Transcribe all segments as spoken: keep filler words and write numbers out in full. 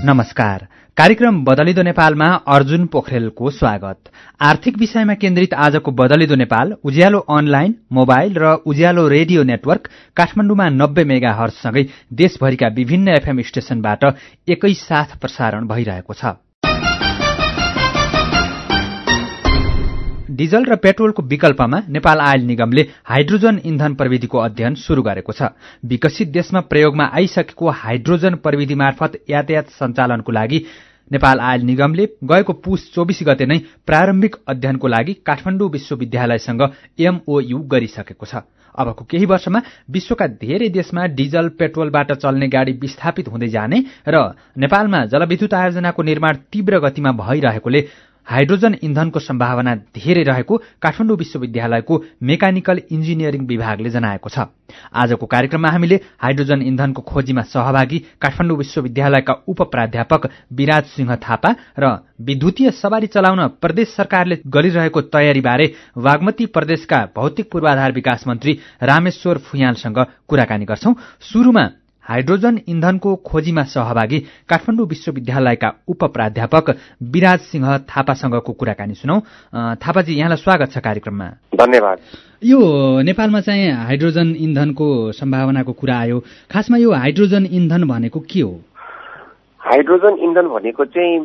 नमस्कार। कार्यक्रम बदलिदो नेपालमा अर्जुन पोखरेलको स्वागत। आर्थिक विषयमा केन्द्रित आजको बदलिदो नेपाल उज्यालो अनलाइन, मोबाइल र उज्यालो रेडियो नेटवर्क काठमाडौँमा नब्बे मेगा हर्जसँगै देशभरिका विभिन्न एफएम स्टेशनबाट एकैसाथ प्रसारण भइरहेको छ। डिजल र पेट्रोलको विकल्पमा नेपाल आयल निगमले हाइड्रोजन इन्धन प्रविधिको अध्ययन शुरू गरेको छ। विकसित देशमा प्रयोगमा आइसकेको हाइड्रोजन प्रविधि मार्फत यातायात सञ्चालनको लागि नेपाल आयल निगमले गएको पुस चौबिस गते नै प्रारम्भिक अध्ययनको लागि काठमाडौँ विश्वविद्यालयसँग एमओयू गरिसकेको छ। अबको केही वर्षमा विश्वका धेरै देशमा डिजल पेट्रोलबाट चल्ने गाडी विस्थापित हुँदै जाने र नेपालमा जलविद्युत आयोजनाको निर्माण तीव्र गतिमा भइरहेकोले हाइड्रोजन इन्धनको सम्भावना धेरै रहेको काठमाडौँ विश्वविद्यालयको मेकानिकल इन्जिनियरिङ विभागले जनाएको छ। आजको कार्यक्रममा हामीले हाइड्रोजन इन्धनको खोजीमा सहभागी काठमाडौँ विश्वविद्यालयका उप प्राध्यापक विराज सिंह थापा र विद्युतीय सवारी चलाउन प्रदेश सरकारले गरिरहेको तयारीबारे बागमती प्रदेशका भौतिक पूर्वाधार विकास मन्त्री रामेश्वर फुयालसँग कुराकानी गर्छौं। सुरुमा हाइड्रोजन इन्धनको खोजीमा सहभागी काठमाडौँ विश्वविद्यालयका उप प्राध्यापक विराज सिंह थापासँगको कुराकानी सुनौ। थापाजी, यहाँलाई स्वागत छ कार्यक्रममा। धन्यवाद। यो नेपालमा चाहिँ हाइड्रोजन इन्धनको सम्भावनाको कुरा आयो। खासमा यो हाइड्रोजन इन्धन भनेको के हो? हाइड्रोजन इन्धन भनेको चाहिँ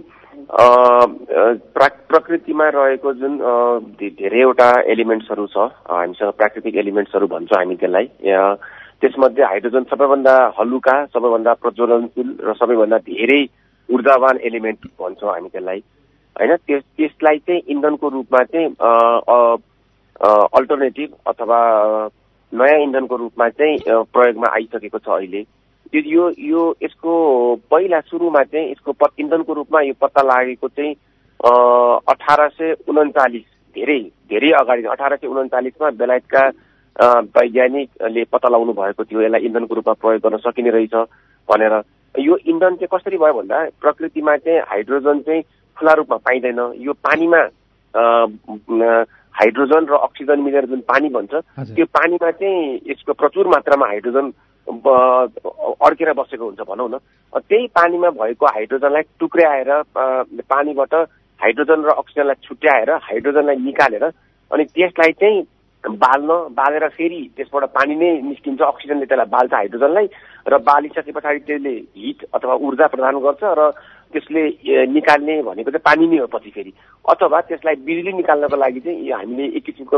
प्रकृतिमा रहेको जुन धेरैवटा एलिमेन्ट्सहरू छ, हामीसँग प्राकृतिक एलिमेन्ट्सहरू भन्छौँ हामी त्यसलाई। त्यसमध्ये हाइड्रोजन सबैभन्दा हलुका, सबैभन्दा प्रज्वलनशील र सबैभन्दा धेरै ऊर्जावान एलिमेन्ट भन्छौँ हामी त्यसलाई, होइन? त्यस त्यसलाई चाहिँ इन्धनको रूपमा चाहिँ अल्टरनेटिभ अथवा नयाँ इन्धनको रूपमा चाहिँ प्रयोगमा आइसकेको छ अहिले। यो यो यसको पहिला सुरुमा चाहिँ यसको इन्धनको रूपमा यो पत्ता लागेको चाहिँ अठार सय उन्चालिस धेरै धेरै अगाडि अठार सय उन्चालिसमा बेलायतका वैज्ञानिकले पत्ता लगाउनु भएको थियो यसलाई इन्धनको रूपमा प्रयोग गर्न सकिने रहेछ भनेर। यो इन्धन चाहिँ कसरी भयो भन्दा प्रकृतिमा चाहिँ हाइड्रोजन चाहिँ खुला रूपमा पाइँदैन। यो पानीमा हाइड्रोजन र अक्सिजन मिलेर जुन पानी बन्छ त्यो पानीमा चाहिँ यसको प्रचुर मात्रामा हाइड्रोजन अड्केर बसेको हुन्छ भनौँ न। त्यही पानीमा भएको हाइड्रोजनलाई टुक्र्याएर पानीबाट हाइड्रोजन र अक्सिजनलाई छुट्याएर हाइड्रोजनलाई निकालेर अनि त्यसलाई चाहिँ बाल्न बालेर फेरि त्यसबाट पानी नै निस्किन्छ। अक्सिजनले त्यसलाई बाल्छ हाइड्रोजनलाई र बालिसके पछाडि त्यसले हिट अथवा ऊर्जा प्रदान गर्छ र त्यसले निकाल्ने भनेको चाहिँ पानी नै हो पछि फेरि। अथवा त्यसलाई बिजुली निकाल्नको लागि चाहिँ हामीले एक किसिमको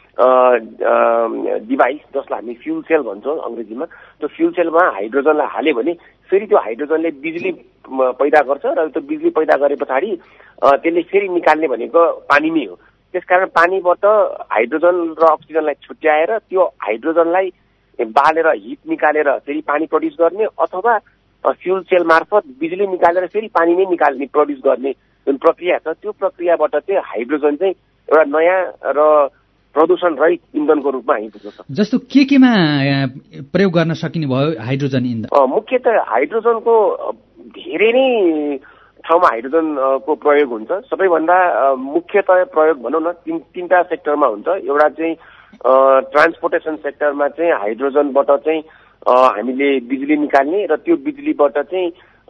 डिभाइस जसलाई हामी फ्युल सेल भन्छौँ अङ्ग्रेजीमा, त्यो फ्युल सेलमा हाइड्रोजनलाई हाल्यो भने फेरि त्यो हाइड्रोजनले बिजुली पैदा गर्छ र त्यो बिजुली पैदा गरे पछाडि त्यसले फेरि निकाल्ने भनेको पानी नै हो। त्यसकारण पानीबाट हाइड्रोजन र अक्सिजनलाई छुट्याएर त्यो हाइड्रोजनलाई बालेर हिट निकालेर फेरि पानी प्रड्युस गर्ने अथवा फ्युल सेल मार्फत बिजुली निकालेर फेरि पानी नै निकाल्ने प्रड्युस गर्ने जुन प्रक्रिया छ त्यो प्रक्रियाबाट चाहिँ हाइड्रोजन चाहिँ एउटा नयाँ र प्रदूषण रहित इन्धनको रूपमा आइपुग्छ। जस्तो के केमा प्रयोग गर्न सकिने भयो हाइड्रोजन इन्धन? मुख्यतः हाइड्रोजनको धेरै नै ठाउँमा हाइड्रोजनको प्रयोग हुन्छ। सबैभन्दा मुख्यतः प्रयोग भनौँ न तिन तिनवटा सेक्टरमा हुन्छ। एउटा चाहिँ ट्रान्सपोर्टेसन सेक्टरमा चाहिँ हाइड्रोजनबाट चाहिँ हामीले बिजुली निकाल्ने र त्यो बिजुलीबाट चाहिँ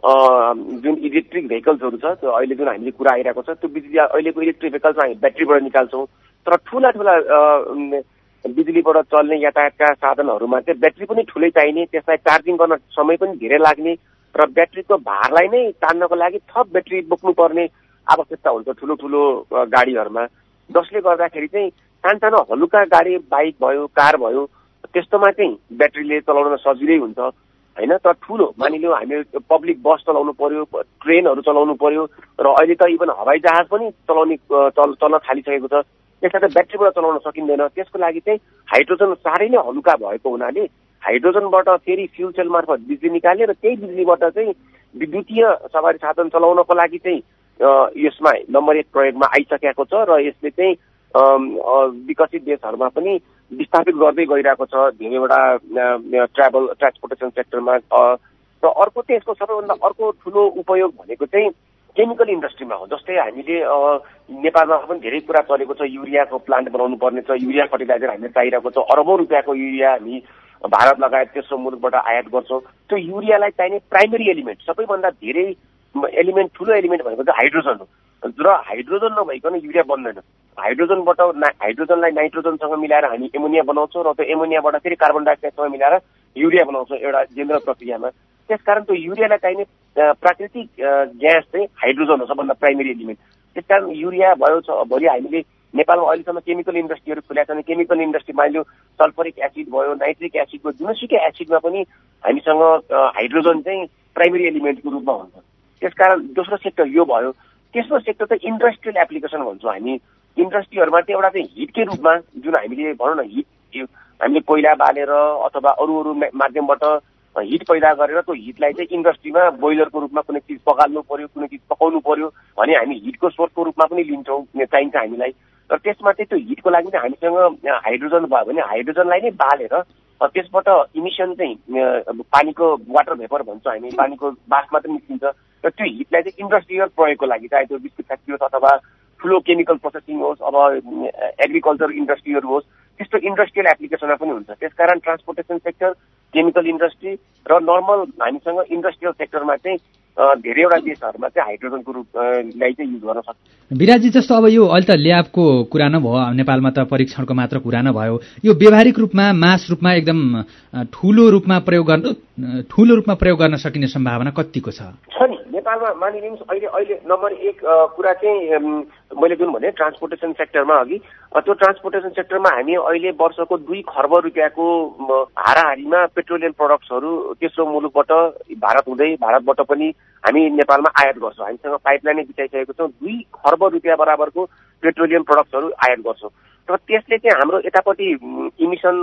जुन इलेक्ट्रिक भेहिकल्सहरू छ त्यो अहिले जुन हामीले कुरा आइरहेको छ त्यो बिजुली अहिलेको इलेक्ट्रिक भेहिकल्समा हामी ब्याट्रीबाट निकाल्छौँ। तर ठुला ठुला बिजुलीबाट चल्ने यातायातका साधनहरूमा चाहिँ ब्याट्री पनि ठुलै चाहिने, त्यसलाई चार्जिङ गर्न समय पनि धेरै लाग्ने र ब्याट्रीको भारलाई नै तान्नको लागि थप ब्याट्री बोक्नुपर्ने आवश्यकता हुन्छ ठुलो ठुलो गाडीहरूमा, जसले गर्दाखेरि चाहिँ सानसानो हलुका गाडी बाइक भयो कार भयो त्यस्तोमा चाहिँ ब्याट्रीले चलाउन सजिलै हुन्छ, होइन? तर ठुलो मानिलियो हामी पब्लिक बस चलाउनु पर्यो, ट्रेनहरू चलाउनु पर्यो र अहिले त इभन हवाई जहाज पनि चलाउने चल चल्न थालिसकेको छ। त्यसलाई त ब्याट्रीबाट चलाउन सकिँदैन। त्यसको लागि चाहिँ हाइड्रोजन साह्रै नै हलुका भएको हुनाले हाइड्रोजनबाट फेरि फ्युल सेल मार्फत बिजुली निकाल्ने र त्यही बिजुलीबाट चाहिँ विद्युतीय सवारी साधन चलाउनको लागि चाहिँ यसमा नम्बर एक प्रयोगमा आइसकेको छ र यसले चाहिँ विकसित देशहरूमा पनि विस्थापित गर्दै गइरहेको छ धेरैवटा ट्राभल ट्रान्सपोर्टेसन सेक्टरमा। र अर्को चाहिँ यसको सबैभन्दा अर्को ठुलो उपयोग भनेको चाहिँ केमिकल इन्डस्ट्रीमा हो। जस्तै हामीले नेपालमा पनि धेरै कुरा चलेको छ, युरियाको प्लान्ट बनाउनु पर्ने छ, युरिया फर्टिलाइजर हामीले चाहिरहेको छ, अरबौँ रुपियाँको युरिया हामी भारत लगायत तेस्रो मुलुकबाट आयात गर्छौँ। त्यो युरियालाई चाहिने प्राइमेरी एलिमेन्ट सबैभन्दा धेरै एलिमेन्ट ठुलो एलिमेन्ट भनेको चाहिँ हाइड्रोजन हो र हाइड्रोजन नभइकन युरिया बन्दैन। हाइड्रोजनबाट हाइड्रोजनलाई नाइट्रोजनसँग मिलाएर हामी एमोनिया बनाउँछौँ र त्यो एमोनियाबाट फेरि कार्बन डाइअक्साइडसँग मिलाएर युरिया बनाउँछौँ एउटा जेनरल प्रक्रियामा। त्यसकारण त्यो युरियालाई चाहिने प्राकृतिक ग्यास चाहिँ हाइड्रोजन हो सबभन्दा प्राइमेरी एलिमेन्ट। त्यसकारण युरिया भयो भोलि हामीले नेपालमा अहिलेसम्म केमिकल इन्डस्ट्रीहरू खुलेका छन्। केमिकल इन्डस्ट्रीमा अहिले सल्फरिक एसिड भयो, नाइट्रिक एसिडको जुनसुकै एसिडमा पनि हामीसँग हाइड्रोजन चाहिँ प्राइमेरी एलिमेन्टको रूपमा हुन्छ। त्यसकारण दोस्रो सेक्टर यो भयो। तेस्रो सेक्टर चाहिँ इन्डस्ट्रियल एप्लिकेसन भन्छौँ हामी। इन्डस्ट्रीहरूमा चाहिँ एउटा चाहिँ हिटकै रूपमा जुन हामीले भनौँ न हिट हामीले कोइला बालेर अथवा अरू अरू माध्यमबाट हिट पैदा गरेर त्यो हिटलाई चाहिँ इन्डस्ट्रीमा बोइलरको रूपमा कुनै चिज पकाल्नु पर्यो, कुनै चिज पकाउनु पर्यो भने हामी हिटको सोर्सको रूपमा पनि लिन्छौँ, चाहिन्छ हामीलाई। र त्यसमा चाहिँ त्यो हिटको लागि चाहिँ हामीसँग हाइड्रोजन भयो भने हाइड्रोजनलाई नै बालेर त्यसबाट इमिसन चाहिँ पानीको वाटर भेपर भन्छौँ हामी, पानीको बाफ मात्रै निस्किन्छ र त्यो हिटलाई चाहिँ इन्डस्ट्रियल प्रयोगको लागि चाहे त्यो बिस्कुट फ्याक्ट्री होस् अथवा ठुलो केमिकल प्रोसेसिङ होस् अब एग्रिकल्चर इन्डस्ट्रीहरू होस् त्यस्तो इन्डस्ट्रियल एप्लिकेसनमा पनि हुन्छ। त्यसकारण ट्रान्सपोर्टेसन सेक्टर, केमिकल इन्डस्ट्री र नर्मल हामीसँग इन्डस्ट्रियल सेक्टरमा चाहिँ धेरैवटा देशहरूमा चाहिँ हाइड्रोजनको रूपलाई चाहिँ युज गर्न सक्छ। विराजी जस्तो अब यो अहिले त ल्याबको कुरा नै भयो, नेपालमा त परीक्षणको मात्र कुरा नै भयो। यो व्यावहारिक रूपमा मास रूपमा एकदम ठुलो रूपमा प्रयोग गर्न ठुलो रूपमा प्रयोग गर्न सकिने सम्भावना कतिको छ? छ नि नेपालमा मानिलिनुहोस् अहिले अहिले नम्बर एक कुरा चाहिँ मैले जुन भने ट्रान्सपोर्टेसन सेक्टरमा अघि त्यो ट्रान्सपोर्टेसन सेक्टरमा हामी अहिले वर्षको दुई खर्ब रुपियाँको हाराहारीमा पेट्रोलियम प्रडक्ट्सहरू तेस्रो मुलुकबाट भारत हुँदै भारतबाट पनि हामी नेपालमा आयात गर्छौँ। हामीसँग पाइपलाइनै बिछाइसकेको छौँ। दुई खर्ब रुपियाँ बराबरको पेट्रोलियम प्रडक्ट्सहरू आयात गर्छौँ र त्यसले चाहिँ हाम्रो यतापट्टि इमिसन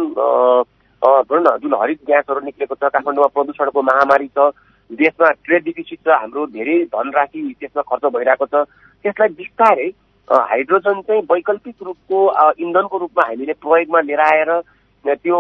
भनौँ न जुन हरित ग्यासहरू निक्लेको छ, काठमाडौँमा प्रदूषणको महामारी छ, देशमा ट्रेड डिफिसिट छ, हाम्रो धेरै धनराशि त्यसमा खर्च भइरहेको छ। त्यसलाई बिस्तारै हाइड्रोजन चाहिँ वैकल्पिक रूपको इन्धनको रूपमा हामीले प्रयोगमा लिएर आएर त्यो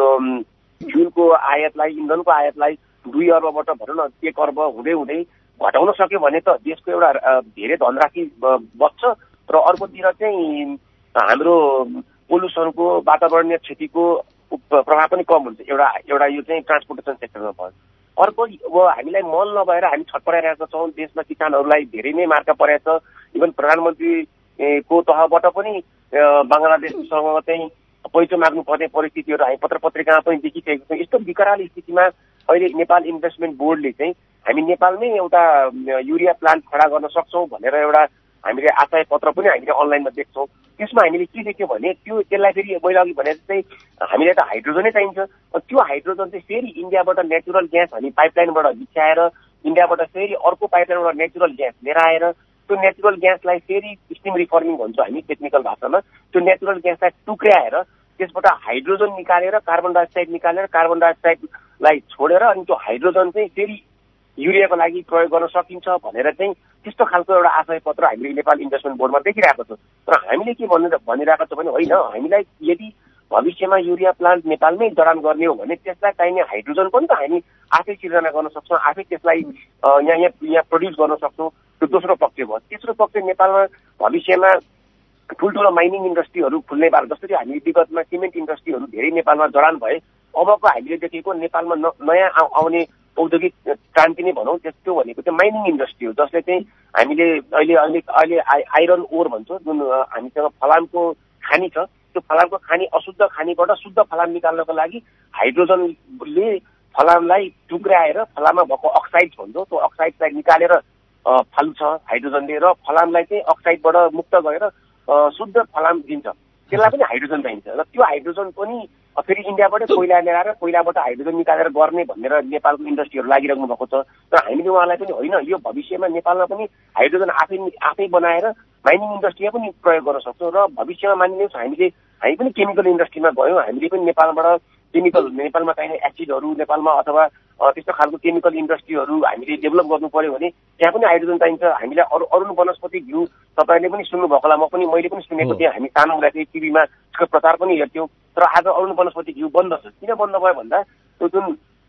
फ्युलको आयातलाई इन्धनको आयातलाई दुई अर्बबाट भनौँ न एक अर्ब हुँदै हुँदै घटाउन सक्यो भने त देशको एउटा धेरै धनराशि बच्छ र अर्कोतिर चाहिँ हाम्रो पोल्युसनको वातावरणीय क्षतिको प्रभाव पनि कम हुन्छ। एउटा एउटा यो चाहिँ ट्रान्सपोर्टेसन सेक्टरमा भयो। अर्को अब हामीलाई मल नभएर हामी छटपटाइरहेका छौँ। देशमा किसानहरूलाई धेरै नै मार्का परेको छ। इभन प्रधानमन्त्रीको तहबाट पनि बङ्गलादेशसँग चाहिँ पैसो माग्नुपर्ने परिस्थितिहरू हामी पत्र पत्रिकामा पनि देखिसकेको छौँ। यस्तो विकराल स्थितिमा अहिले नेपाल इन्भेस्टमेन्ट बोर्डले चाहिँ हामी नेपालमै एउटा युरिया प्लान्ट खडा गर्न सक्छौँ भनेर एउटा हामीले आशय पत्र पनि हामीले अनलाइनमा देख्छौँ। त्यसमा हामीले के देख्यौँ भने त्यो त्यसलाई फेरि मैले अघि भने जस्तै हामीलाई त हाइड्रोजनै चाहिन्छ। त्यो हाइड्रोजन चाहिँ फेरि इन्डियाबाट नेचुरल ग्यास हामी पाइपलाइनबाट बिछाएर इन्डियाबाट फेरि अर्को पाइपलाइनबाट नेचुरल ग्यास लिएर आएर त्यो नेचुरल ग्यासलाई फेरि स्टिम रिफर्मिङ भन्छौँ हामी टेक्निकल भाषामा। त्यो नेचुरल ग्यासलाई टुक्र्याएर त्यसबाट हाइड्रोजन निकालेर कार्बन डाइअक्साइड निकालेर कार्बन डाइअक्साइडलाई छोडेर अनि त्यो हाइड्रोजन चाहिँ फेरि युरियाको लागि प्रयोग गर्न सकिन्छ भनेर चाहिँ त्यस्तो खालको एउटा आशय पत्र हामीले नेपाल इन्भेस्टमेन्ट बोर्डमा देखिरहेको छौँ। र हामीले के भन्नु भनिरहेको छौँ भने होइन, हामीलाई यदि भविष्यमा युरिया प्लान्ट नेपालमै जडान गर्ने हो भने त्यसलाई चाहिने हाइड्रोजन पनि त हामी आफै सिर्जना गर्न सक्छौँ, आफै त्यसलाई यहाँ यहाँ यहाँ प्रड्युस गर्न सक्छौँ। त्यो दोस्रो पक्ष भयो। तेस्रो पक्ष नेपालमा भविष्यमा ठुल्ठुलो माइनिङ इन्डस्ट्रीहरू खुल्ने भएर जसरी हामी विगतमा सिमेन्ट इन्डस्ट्रीहरू धेरै नेपालमा जडान भए अबको हामीले देखेको नेपालमा नयाँ आउने औद्योगिक क्रान्ति नै भनौँ त्यस्तो भनेको चाहिँ माइनिङ इन्डस्ट्री हो जसले चाहिँ हामीले अहिले अहिले अहिले आइरन ओर भन्छौँ जुन हामीसँग फलामको खानी छ। त्यो फलामको खानी अशुद्ध खानीबाट शुद्ध फलाम निकाल्नको लागि हाइड्रोजनले फलामलाई टुक्राएर फलाममा भएको अक्साइड भन्छौँ त्यो अक्साइडलाई निकालेर फाल्छ हाइड्रोजनले र फलामलाई चाहिँ अक्साइडबाट मुक्त गरेर शुद्ध फलाम दिन्छ। त्यसलाई पनि हाइड्रोजन चाहिन्छ र त्यो हाइड्रोजन पनि फेरि इन्डियाबाटै कोइला ल्याएर कोइलाबाट हाइड्रोजन निकालेर गर्ने भनेर नेपालको इन्डस्ट्रीहरू लागिरहनु भएको छ। र हामीले उहाँलाई पनि होइन यो भविष्यमा नेपालमा पनि हाइड्रोजन आफै आफै बनाएर माइनिङ इन्डस्ट्रीमा पनि प्रयोग गर्न सक्छौँ र भविष्यमा मानिलिनुहोस् हामीले हामी पनि केमिकल इन्डस्ट्रीमा गयौँ। हामीले पनि नेपालबाट केमिकल नेपालमा चाहिने एसिडहरू नेपालमा अथवा त्यस्तो खालको केमिकल इन्डस्ट्रीहरू हामीले डेभलप गर्नु पर्यो भने त्यहाँ पनि हाइड्रोजन चाहिन्छ। हामीलाई अरू अरू वनस्पति घिउ तपाईँले पनि सुन्नुभएको होला, म पनि मैले पनि सुनेको थिएँ। हामी सानो हुँदाखेरि टिभीमा त्यसको प्रचार पनि हेर्थ्यौँ। तर आज अरू वनस्पति घिउ बन्द छ। किन बन्द भयो भन्दा त्यो जुन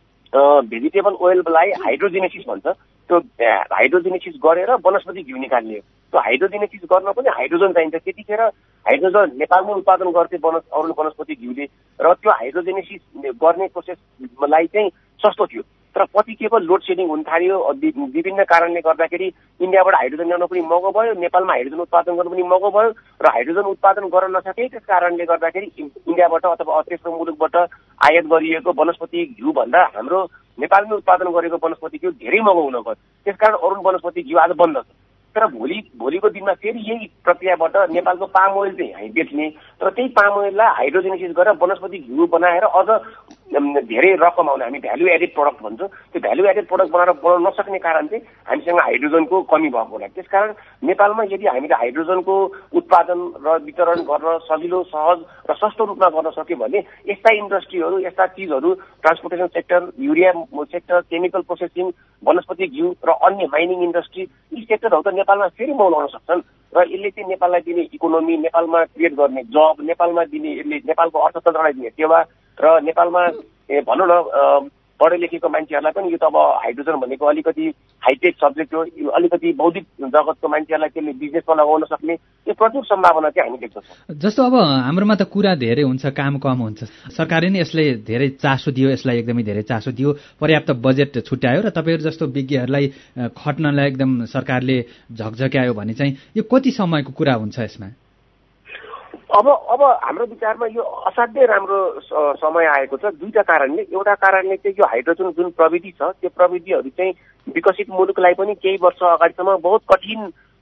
भेजिटेबल ओइललाई हाइड्रोजेनेसिस भन्छ त्यो हाइड्रोजेनेसिस गरेर वनस्पति घिउ निकाल्ने हो। त्यो हाइड्रोजेनेसिस गर्न पनि हाइड्रोजन चाहिन्छ। त्यतिखेर हाइड्रोजन नेपालमै उत्पादन गर्थे वनस अरू वनस्पति घिउले र त्यो हाइड्रोजेनेसिस गर्ने प्रोसेसलाई चाहिँ सस्तो थियो। तर पछि के भयो लोड सेडिङ हुन थाल्यो, विभिन्न कारणले गर्दाखेरि इन्डियाबाट हाइड्रोजन ल्याउन पनि महँगो भयो, नेपालमा हाइड्रोजन उत्पादन गर्न पनि महँगो भयो र हाइड्रोजन उत्पादन गर्न नसकेकै कारणले गर्दाखेरि इन्डियाबाट अथवा तेस्रो मुलुकबाट आयात गरिएको वनस्पति घिउ भन्दा हाम्रो नेपालमै उत्पादन गरेको वनस्पति घिउ धेरै महँगो हुन गयो। त्यसकारण अरुण वनस्पति घिउ आज बन्द छ। तर भोलि भोलिको दिनमा फेरि यही प्रक्रियाबाट नेपालको पाम ओइल चाहिँ हामी बेच्ने र त्यही पाम ओइललाई हाइड्रोजनाइज गरेर वनस्पति घिउ बनाएर अझ धेरै रकम आउने हामी भ्यालु एडेड प्रडक्ट भन्छौँ। त्यो भ्यालु एडेड प्रडक्ट बनाएर बनाउन नसक्ने कारण चाहिँ हामीसँग हाइड्रोजनको कमी भएको होला। त्यसकारण नेपालमा यदि हामीले हाइड्रोजनको उत्पादन र वितरण गर्न सजिलो, सहज र सस्तो रूपमा गर्न सक्यो भने यस्ता इन्डस्ट्रीहरू, यस्ता चिजहरू, transportation sector, urea sector, chemical processing, वनस्पति घिउ र अन्य माइनिङ इन्डस्ट्री, यी सेक्टरहरू त नेपालमा फेरि मौलाउन सक्छन् र यसले चाहिँ नेपाललाई दिने इकोनोमी, नेपालमा क्रिएट गर्ने जब, नेपालमा दिने यसले नेपालको अर्थतन्त्रलाई दिने सेवा र नेपालमा भनौँ न पढे लेखेको मान्छेहरूलाई पनि यो त अब हाइड्रोजन भनेको अलिकति हाइटेक सब्जेक्ट हो, यो अलिकति बौद्धिक जगतको मान्छेहरूलाई त्यसले बिजनेसमा लगाउन सक्ने यो प्रचुर सम्भावना चाहिँ हामी देख्छौँ। जस्तो अब हाम्रोमा त कुरा धेरै हुन्छ, काम कम हुन्छ, सरकारले नै यसले धेरै चासो दियो, यसलाई एकदमै धेरै चासो दियो, पर्याप्त बजेट छुट्यायो र तपाईँहरू जस्तो विज्ञहरूलाई खट्नलाई एकदम सरकारले झकझक्यायो भने चाहिँ यो कति समयको कुरा हुन्छ यसमा? अब अब हाम्रो विचारमा यो असाध्यै राम्रो समय आएको छ दुईटा कारणले। एउटा कारणले चाहिँ यो हाइड्रोजन जुन प्रविधि छ त्यो प्रविधिहरू चाहिँ विकसित मुलुकलाई पनि केही वर्ष अगाडिसम्म बहुत कठिन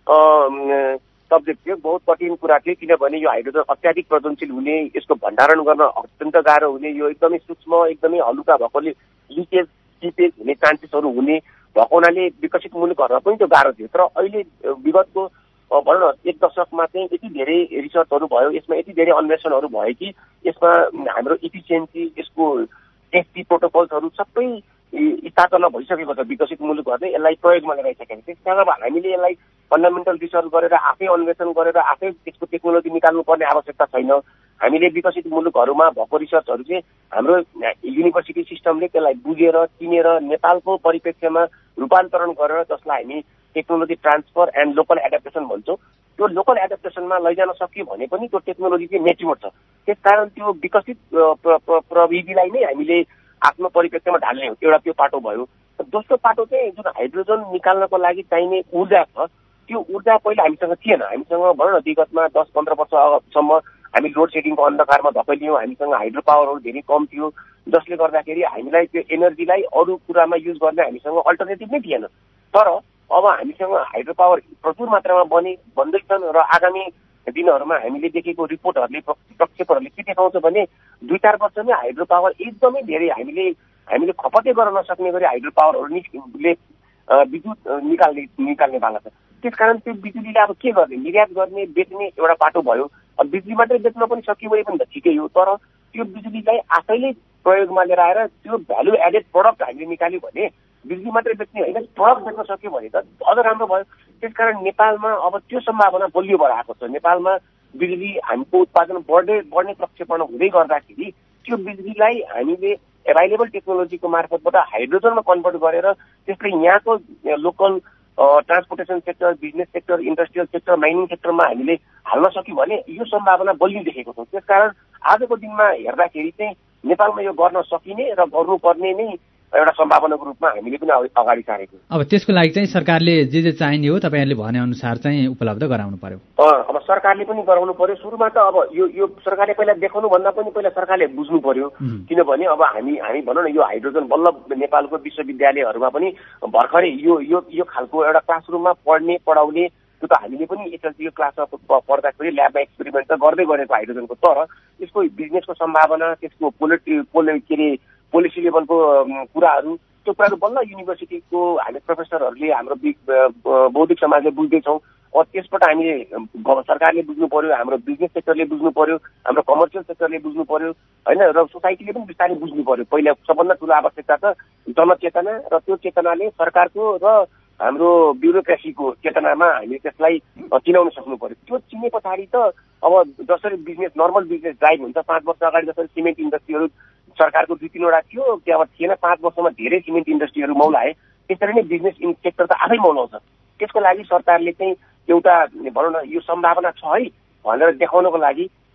सब्जेक्ट थियो, बहुत कठिन कुरा थियो, किनभने यो हाइड्रोजन अत्याधिक प्रज्वलनशील हुने, यसको भण्डारण गर्न अत्यन्त गाह्रो हुने, यो एकदमै सूक्ष्म, एकदमै हलुका भएकोले लिकेज सिपेज हुने चान्सेसहरू हुने भएको हुनाले विकसित मुलुकहरूमा पनि त्यो गाह्रो थियो। तर अहिले विगतको भनौँ न एक दशकमा चाहिँ यति धेरै रिसर्चहरू भयो, यसमा यति धेरै अन्वेषणहरू भयो कि यसमा हाम्रो इफिसियन्सी, यसको सेफ्टी प्रोटोकल्सहरू सबै स्थापना भइसकेको छ। विकसित मुलुकहरूले यसलाई प्रयोगमा लगाइसकेको छ। त्यसकारण अब हामीले यसलाई फन्डामेन्टल रिसर्च गरेर आफै अन्वेषण गरेर आफै त्यसको टेक्नोलोजी निकाल्नुपर्ने आवश्यकता छैन। हामीले विकसित मुलुकहरूमा भएको रिसर्चहरू चाहिँ हाम्रो युनिभर्सिटी सिस्टमले त्यसलाई बुझेर, चिनेर नेपालको परिप्रेक्ष्यमा रूपान्तरण गरेर जसलाई हामी technology transfer and local adaptation भन्छौँ, त्यो लोकल एडाप्टेसनमा लैजान सकियो भने पनि त्यो टेक्नोलोजी चाहिँ मेच्योर छ। त्यसकारण त्यो विकसित प्रविधिलाई नै हामीले आफ्नो परिप्रेक्ष्यमा ढाल्ने हो। एउटा त्यो पाटो भयो। दोस्रो पाटो चाहिँ जुन हाइड्रोजन निकाल्नको लागि चाहिने ऊर्जा छ, त्यो ऊर्जा पहिला हामीसँग थिएन। हामीसँग भनौँ न विगतमा दस पन्ध्र वर्षसम्म हामी लोड सेडिङको अन्धकारमा धकेलियौँ। हामीसँग हाइड्रो पावरहरू धेरै कम थियो, जसले गर्दाखेरि हामीलाई त्यो एनर्जीलाई अरू कुरामा युज गर्ने हामीसँग अल्टरनेटिभ नै थिएन। तर अब हामीसँग हाइड्रो पावर प्रचुर मात्रामा बने बन्दैछन् र आगामी दिनहरूमा हामीले देखेको रिपोर्टहरूले, प्रक्षेपहरूले के देखाउँछ भने दुई चार वर्षमै हाइड्रो पावर एकदमै धेरै हामीले हामीले खपतै गर्न नसक्ने गरी हाइड्रो पावरहरूले विद्युत निकाल्ने निकाल्नेवाला छ। त्यसकारण त्यो बिजुलीले अब के गर्ने, निर्यात गर्ने, बेच्ने एउटा पाटो भयो। अब बिजुली मात्रै बेच्न पनि सकियो भने पनि त ठिकै हो, तर त्यो बिजुलीलाई आफैले प्रयोगमा लिएर आएर त्यो भ्यालु एडेड प्रडक्ट हामीले निकाल्यो भने बिजुली मात्रै बेच्ने होइन, प्रडक्ट बेच्न सक्यो भने त अझ राम्रो भयो। त्यसकारण नेपालमा अब त्यो सम्भावना बलियो भएर आएको छ। नेपालमा बिजुली हामीको उत्पादन बढ्दै बढ्ने प्रक्षेपण हुँदै गर्दाखेरि त्यो बिजुलीलाई हामीले एभाइलेबल टेक्नोलोजीको मार्फतबाट हाइड्रोजनमा कन्भर्ट गरेर त्यसलाई यहाँको local transportation sector, business sector, industrial sector, mining सेक्टरमा हामीले हाल्न सक्यौँ भने यो सम्भावना बलियो देखेको छौँ। त्यसकारण आजको दिनमा हेर्दाखेरि चाहिँ नेपालमा यो गर्न सकिने र गर्नुपर्ने नै एउटा सम्भावनाको रूपमा हामीले पनि अगाडि सारेको। अब त्यसको लागि चाहिँ सरकारले जे जे चाहिने हो तपाईँहरूले भने अनुसार चाहिँ उपलब्ध गराउनु पर्यो। अब सरकारले पनि गराउनु पर्यो। सुरुमा त अब यो यो सरकारले पहिला देखाउनु भन्दा पनि पहिला सरकारले बुझ्नु पर्यो। किनभने अब हामी हामी भनौँ न यो हाइड्रोजन बल्ल नेपालको विश्वविद्यालयहरूमा पनि भर्खरै यो यो यो खालको एउटा क्लासरुममा पढ्ने पढाउने, त्यो त हामीले पनि एसएलसी क्लासमा पढ्दाखेरि ल्याबमा एक्सपेरिमेन्ट त गर्दै गरेको हाइड्रोजनको। तर यसको बिजनेसको सम्भावना, त्यसको पोलिटि पोलि के अरे पोलिसी लेभलको कुराहरू, त्यो कुराहरू बल्ल युनिभर्सिटीको हामी प्रोफेसरहरूले, हाम्रो बौद्धिक समाजले बुझ्दैछौँ। अब त्यसबाट हामीले सरकारले बुझ्नु पर्यो, हाम्रो बिजनेस सेक्टरले बुझ्नु पर्यो, हाम्रो कमर्सियल सेक्टरले बुझ्नु पर्यो होइन, र सोसाइटीले पनि बिस्तारै बुझ्नु पर्यो। पहिला सबभन्दा ठुलो आवश्यकता त जनचेतना, र त्यो चेतनाले सरकारको र हाम्रो ब्युरोक्रेसीको चेतनामा हामी त्यसलाई चिनाउन सक्नु पर्यो। त्यो चिने पछाडि त अब जसरी बिजनेस नर्मल बिजनेस ड्राइभ हुन्छ, पाँच वर्ष अगाडि जसरी सिमेन्ट इन्डस्ट्रीहरू सरकारको दुई तिनवटा थियो, त्यहाँ थिएन, पाँच वर्षमा धेरै सिमेन्ट इन्डस्ट्रीहरू मौलाए, त्यसरी नै बिजनेस सेक्टर त आफै मौलाउँछ। त्यसको लागि सरकारले चाहिँ एउटा भनौँ न यो सम्भावना छ है भनेर देखाउनको लागि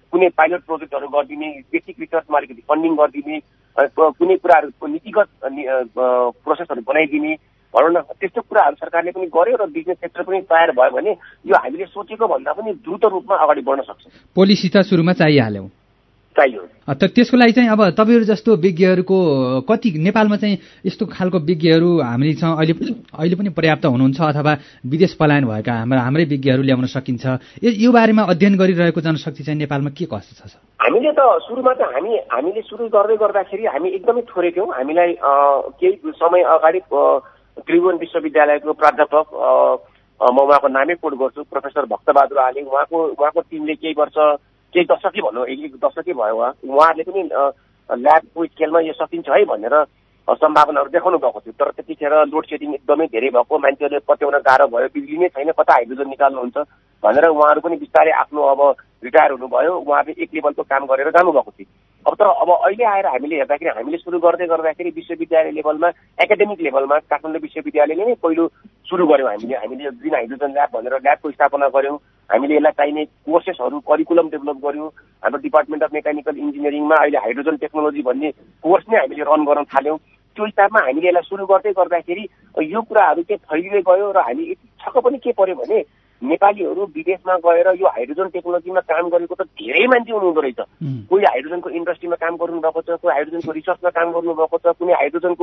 कुनै पाइलट प्रोजेक्टहरू गरिदिने, बेसिक रिसर्चमा अलिकति फन्डिङ गरिदिने, कुनै कुराहरूको नीतिगत प्रोसेसहरू बनाइदिने भनौँ न, त्यस्तो कुराहरू सरकारले पनि गर्यो र बिजनेस सेक्टर पनि तयार भयो भने यो हामीले सोचेको भन्दा पनि द्रुत रूपमा अगाडि बढ्न सक्छ। पोलिसी त सुरुमा चाहिहाल्यौँ चाहियो त त्यसको लागि चाहिँ अब तपाईँहरू जस्तो विज्ञहरूको कति नेपालमा चाहिँ यस्तो खालको विज्ञहरू हामीसँग अहिले अहिले पनि पर्याप्त हुनुहुन्छ अथवा विदेश पलायन भएका हाम्रो हाम्रै विज्ञहरू ल्याउन सकिन्छ? यो बारेमा अध्ययन गरिरहेको जनशक्ति चाहिँ नेपालमा के कस्तो छ? हामीले त सुरुमा त हामी हामीले सुरु गर्दै गर्दाखेरि हामी एकदमै थोरै थियौँ। हामीलाई केही समय अगाडि त्रिभुवन विश्वविद्यालयको प्राध्यापक म उहाँको नामै कोट गर्छु, प्रोफेसर भक्तबहादुर आले, उहाँको उहाँको टिमले केही वर्ष केही दशकै भनौँ एक एक दशकै भयो उहाँ उहाँहरूले पनि ल्याबको स्केलमा यो सकिन्छ है भनेर सम्भावनाहरू देखाउनु भएको थियो। तर त्यतिखेर लोड सेडिङ एकदमै धेरै भएको, मान्छेहरूले पत्याउन गाह्रो भयो, बिजुली नै छैन, कता हाइड्रोजन निकाल्नुहुन्छ भनेर उहाँहरू पनि बिस्तारै आफ्नो अब रिटायर हुनुभयो। उहाँले एक लेभलको काम गरेर जानुभएको थियो। अब तर अब अहिले आएर हामीले हेर्दाखेरि हामीले सुरु गर्दै गर्दाखेरि विश्वविद्यालय लेभलमा, एकाडेमिक लेभलमा काठमाडौँ विश्वविद्यालयले नै पहिलो सुरु गऱ्यौँ। हामीले हामीले ग्रिन हाइड्रोजन ल्याब भनेर ल्याबको स्थापना गऱ्यौँ। हामीले यसलाई चाहिने कोर्सेसहरू करिकुलम डेभलप गऱ्यौँ। हाम्रो डिपार्टमेन्ट अफ मेकानिकल इन्जिनियरिङमा अहिले हाइड्रोजन टेक्नोलोजी भन्ने कोर्स नै हामीले रन गर्न थाल्यौँ। त्यो हिसाबमा हामीले यसलाई सुरु गर्दै गर्दाखेरि यो कुराहरू चाहिँ फैलिँदै गयो र हामी छक्क पनि के पर्यो भने नेपालीहरू विदेशमा गएर यो हाइड्रोजन टेक्नोलोजीमा काम गरेको त धेरै मान्छे हुनुहुँदो रहेछ। कोही हाइड्रोजनको इन्डस्ट्रीमा काम गर्नुभएको छ, कोही हाइड्रोजनको रिसर्चमा काम गर्नुभएको छ, कुनै हाइड्रोजनको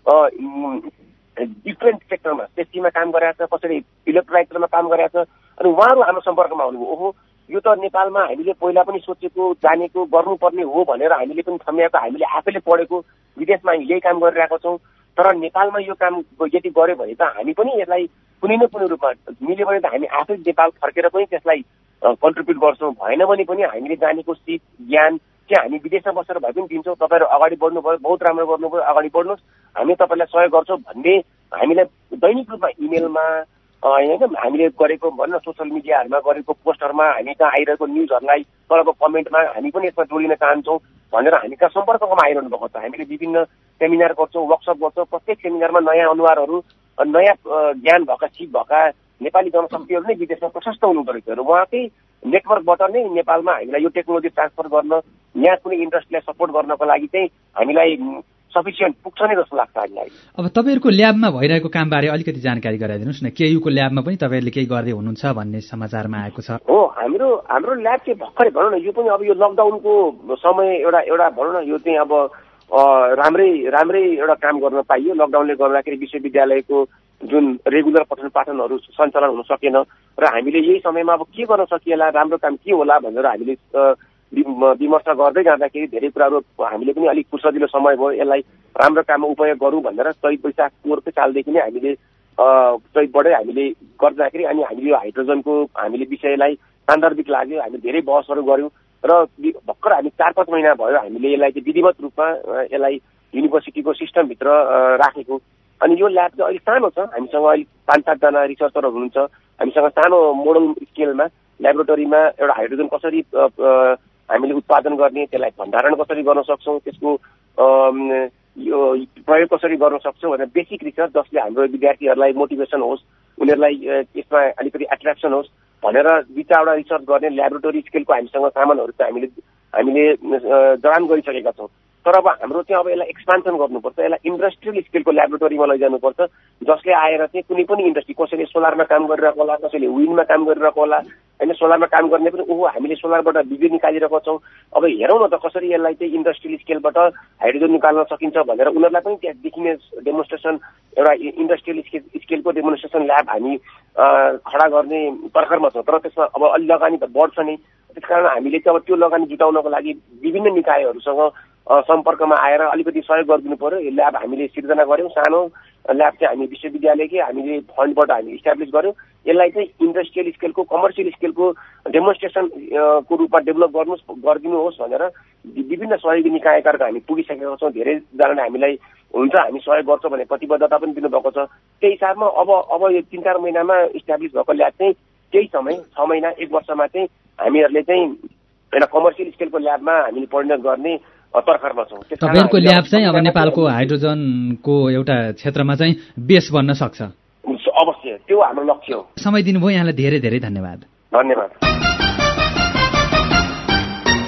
डिफ्रेन्ट सेक्टरमा सेफ्टीमा काम गरेको छ, कसैले इलेक्ट्रोलाइटरमा काम गरेको छ। अनि उहाँहरू हाम्रो सम्पर्कमा आउनुभयो। ओहो यो त नेपालमा हामीले पहिला पनि सोचेको जानेको गर्नुपर्ने हो भनेर हामीले पनि थम्याएको, हामीले आफैले पढेको, विदेशमा हामी यही काम गरिरहेको छौँ। तर नेपालमा यो काम यदि गऱ्यो भने त हामी पनि यसलाई कुनै न कुनै रूपमा मिल्यो भने त हामी आफै नेपाल फर्केर पनि त्यसलाई कन्ट्रिब्युट गर्छौँ। भएन भने पनि हामीले जानेको सिप ज्ञान चाहिँ हामी विदेशमा बसेर भए पनि दिन्छौँ। तपाईँहरू अगाडि बढ्नुभयो, बहुत राम्रो गर्नुभयो, अगाडि बढ्नुहोस्, हामी तपाईँलाई सहयोग गर्छौँ भन्ने हामीलाई दैनिक रूपमा इमेलमा होइन हामीले गरेको भन्न सोसियल मिडियाहरूमा गरेको पोस्टहरूमा हामी कहाँ आइरहेको न्युजहरूलाई तलको कमेन्टमा हामी पनि यसमा जोडिन चाहन्छौँ भनेर हामी कहाँ सम्पर्कमा आइरहनु भएको छ। हामीले विभिन्न सेमिनार गर्छौँ, वर्कसप गर्छौँ। प्रत्येक सेमिनारमा नयाँ अनुहारहरू, नयाँ ज्ञान भएका सिप भएका नेपाली जनशक्तिहरू नै विदेशमा प्रशस्त हुनुहुँदो रहेछ र उहाँकै नेटवर्कबाट नै नेपालमा हामीलाई यो टेक्नोलोजी ट्रान्सफर गर्न, यहाँ कुनै इन्डस्ट्रीलाई सपोर्ट गर्नको लागि चाहिँ हामीलाई सफिसियन्ट पुग्छ नै जस्तो लाग्छ हामीलाई। अब तपाईँहरूको ल्याबमा भइरहेको कामबारे अलिकति जानकारी गराइदिनुहोस् न। केयुको ल्याबमा पनि तपाईँहरूले केही गर्दै हुनुहुन्छ भन्ने समाचारमा आएको छ। हो, हाम्रो हाम्रो ल्याब चाहिँ भर्खरै भनौँ न, यो पनि अब यो लकडाउनको समय एउटा एउटा भनौँ न, यो चाहिँ अब राम्रै राम्रै एउटा काम गर्न पाइयो। लकडाउनले गर्दाखेरि विश्वविद्यालयको जुन रेगुलर पठन पाठनहरू सञ्चालन हुन सकेन र हामीले यही समयमा अब के गर्न सकिएला, राम्रो काम के होला भनेर हामीले विमर्श गर्दै जाँदाखेरि धेरै कुराहरू हामीले पनि अलिक सजिलो समय भयो, यसलाई राम्रो काममा उपयोग गरौँ भनेर चैत वैशाख पोहोरकै सालदेखि नै हामीले चैतबाटै हामीले गर्दाखेरि अनि हामीले यो हाइड्रोजनको हामीले विषयलाई सान्दर्भिक लाग्यो। हामीले धेरै बहसहरू गऱ्यौँ र भर्खर हामी चार पाँच महिना भयो हामीले यसलाई चाहिँ विधिवत रूपमा यसलाई युनिभर्सिटीको सिस्टमभित्र राखेको। अनि यो ल्याब चाहिँ अहिले सानो छ, हामीसँग अहिले पाँच सातजना रिसर्चरहरू हुनुहुन्छ। हामीसँग सानो मोडल स्केलमा ल्याबोरेटरीमा एउटा हाइड्रोजन कसरी हामीले उत्पादन गर्ने, त्यसलाई भण्डारण कसरी गर्न सक्छौँ, त्यसको यो प्रयोग कसरी गर्न सक्छौँ भनेर बेसिक रिसर्च जसले हाम्रो विद्यार्थीहरूलाई मोटिभेसन होस्, उनीहरूलाई यसमा अलिकति एट्र्याक्सन होस् भनेर दुई चारवटा रिसर्च गर्ने ल्याबोरेटरी स्केलको हामीसँग सामानहरू चाहिँ हामीले हामीले जडान गरिसकेका छौँ। तर अब हाम्रो चाहिँ अब यसलाई एक्सपान्सन गर्नुपर्छ, यसलाई इन्डस्ट्रियल स्केलको ल्याबोरेटरीमा लैजानुपर्छ जसले आएर चाहिँ कुनै पनि इन्डस्ट्री, कसैले सोलरमा काम गरिरहेको होला, कसैले विन्डमा काम गरिरहेको होला, होइन सोलरमा काम गर्ने पनि ओहो हामीले सोलरबाट बिजुली निकालिरहेको छौँ, अब हेरौँ न त कसरी यसलाई चाहिँ इन्डस्ट्रियल स्केलबाट हाइड्रोजन निकाल्न सकिन्छ भनेर उनीहरूलाई पनि त्यहाँ देखिने डेमोन्स्ट्रेसन, एउटा इन्डस्ट्रियल स्केल स्केलको डेमोन्स्ट्रेसन ल्याब हामी खडा गर्ने तर्खरमा छौँ। तर त्यसमा अब अलि लगानी त बढ्छ नै, त्यसकारण हामीले चाहिँ अब त्यो लगानी जुटाउनको लागि विभिन्न निकायहरूसँग सम्पर्कमा आएर अलिकति सहयोग गरिदिनु पर्यो। यो ल्याब हामीले सिर्जना गऱ्यौँ, सानो ल्याब चाहिँ हामी विश्वविद्यालयकै हामीले फन्डबाट हामी इस्टाब्लिस गऱ्यौँ। यसलाई चाहिँ इन्डस्ट्रियल स्केलको, कमर्सियल स्केलको डेमोन्स्ट्रेसनको रूपमा डेभलप गर्नुहोस् गरिदिनुहोस् भनेर विभिन्न सहयोगी निकायकारको हामी पुगिसकेका छौँ। धेरैजनाले हामीलाई हुन्छ हामी सहयोग गर्छौँ भने प्रतिबद्धता पनि दिनुभएको छ। त्यही हिसाबमा अब अब यो तिन चार महिनामा इस्टाब्लिस भएको ल्याब चाहिँ केही समय छ महिना एक वर्षमा चाहिँ हामीहरूले चाहिँ एउटा कमर्सियल स्केलको ल्याबमा हामीले परिणत गर्ने तर्खरमा छौँ। तपाईँहरूको ल्याब चाहिँ अब नेपालको हाइड्रोजनको एउटा क्षेत्रमा चाहिँ बेस बन्न सक्छ। अवश्य, त्यो हाम्रो लक्ष्य हो। समय दिनुभयो, यहाँलाई धेरै धेरै धन्यवाद। धन्यवाद।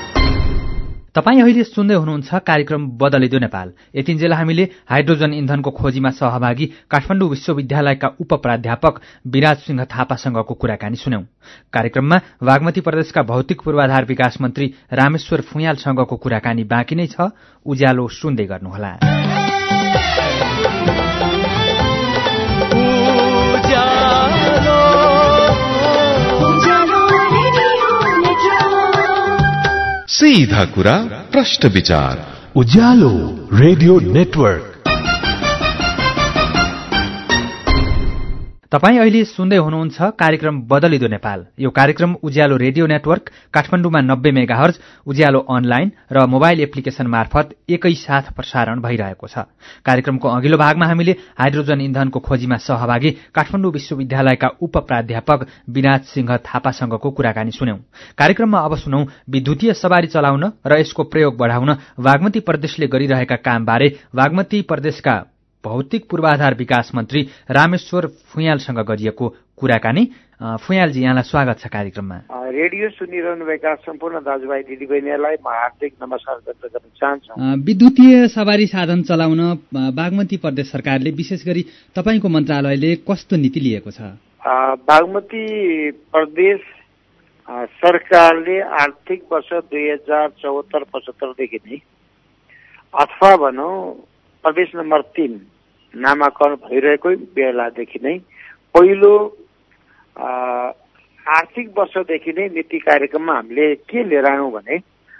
तपाईँ अहिले सुन्दै हुनुहुन्छ कार्यक्रम बदलिदो नेपाल। यतिन्जेल हामीले हाइड्रोजन इन्धनको खोजीमा सहभागी काठमाडौँ विश्वविद्यालयका उपप्राध्यापक विराज सिंह थापासँगको कुराकानी सुन्यौं। कार्यक्रममा बागमती प्रदेशका भौतिक पूर्वाधार विकास मन्त्री रामेश्वर फुयालसँगको कुराकानी बाँकी नै छ। उज्यालो सुन्दै गर्नुहोला। सीधा कुरा प्रश्न विचार उज्यालो रेडियो नेटवर्क। तपाईँ अहिले सुन्दै हुनुहुन्छ कार्यक्रम बदलिदो नेपाल। यो कार्यक्रम उज्यालो रेडियो नेटवर्क काठमाडौँमा नब्बे मेगाहर्ज, उज्यालो अनलाइन र मोबाइल एप्लिकेशन मार्फत एकैसाथ प्रसारण भइरहेको छ। कार्यक्रमको अघिल्लो भागमा हामीले हाइड्रोजन इन्धनको खोजीमा सहभागी काठमाडौँ विश्वविद्यालयका उपप्राध्यापक विराज सिंह थापासँगको कुराकानी सुन्यौं। कार्यक्रममा अब सुनौ विद्युतीय सवारी चलाउन र यसको प्रयोग बढाउन बागमती प्रदेशले गरिरहेका कामबारे बागमती प्रदेशका भौतिक पूर्वाधार विकास मन्त्री रामेश्वर फुयालसँग गरिएको कुराकानी। फुयालजी, यहाँलाई स्वागत छ कार्यक्रममा। रेडियो सुनिरहनुभएका सम्पूर्ण दाजुभाइ दिदीबहिनीहरूलाई म हार्दिक नमस्कार व्यक्त गर्न चाहन्छु। विद्युतीय सवारी साधन चलाउन बागमती प्रदेश सरकारले विशेष गरी तपाईँको मन्त्रालयले कस्तो नीति लिएको छ? बागमती प्रदेश सरकारले आर्थिक वर्ष दुई हजार चौहत्तर पचहत्तरदेखि नै अथवा भनौँ प्रदेश नम्बर तीन नामाकरण भइरहेको बेलादेखि नै पहिलो आर्थिक वर्षदेखि नै नीति कार्यक्रममा हामीले के लिएर आयौँ भने